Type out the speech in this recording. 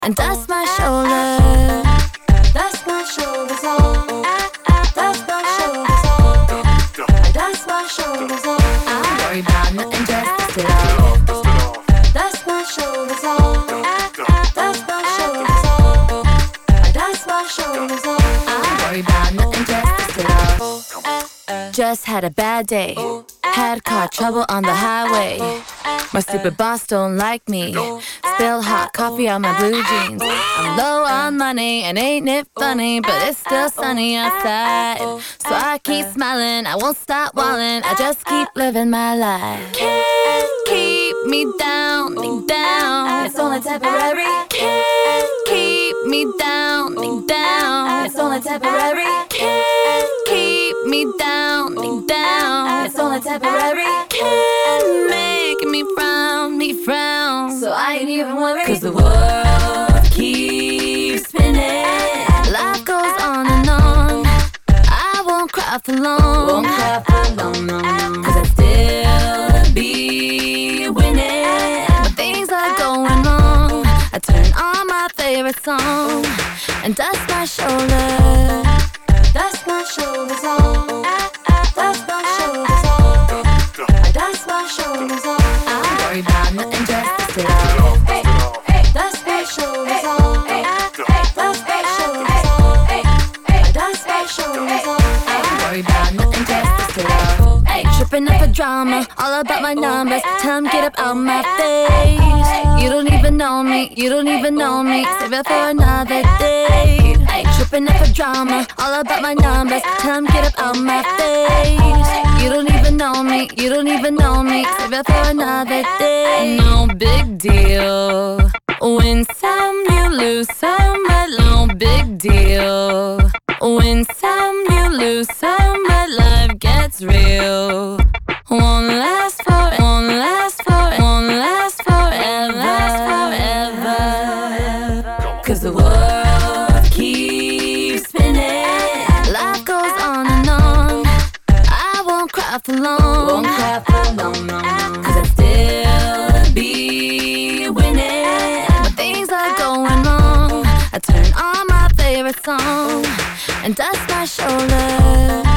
and dust my shoulders. Dust my shoulders off. Dust my shoulders off. Dust my shoulders off. I don't worry about nothing, just dust it off. Dust my shoulders off. Dust my shoulders off. Dust my shoulders off. I don't worry about nothing, just dust it off. Just had a bad day. Had car trouble on the highway. My stupid boss don't like me. Spill hot coffee on my blue jeans. I'm low on money and ain't it funny, but it's still sunny outside. So I keep smiling, I won't stop walling, I just keep living my life. Can't keep me down, me down. It's only temporary. Can't keep me down, me down. It's only temporary. Can't keep me down, me down. It's only temporary. Can't make me frown, so I ain't even worried. 'Cause the world keeps spinning. Life goes on and on. I won't cry for long. Won't cry for long, no, no. 'Cause I still be winning. When things are going wrong, I turn on my favorite song and dust my shoulders. Dust my shoulders off. Dust my shoulders off. Dust my shoulders off. I don't worry about nothing, just dust it off. Dust my shoulders off. Dust my shoulders off. Dust my shoulders off. I don't worry about nothing, just dust it off. Hey, tripping up for drama, all about my numbers. Tell 'em get up out my face. You don't even know me, you don't even know me. Save it for another day. Hey, tripping up for drama, all about my numbers. Tell 'em get up out my face. You don't even know me, you don't even know me. Save it for another day. No big deal. Win some, you lose some, but no big deal. Win some, you lose some, but life gets real. Won't last forever. 'Cause the world keeps spinning. Life goes on and on. I won't cry for long. Won't cry for long, no, no. 'Cause I still be winning. When things are going wrong, I turn on my favorite song and dust my shoulders.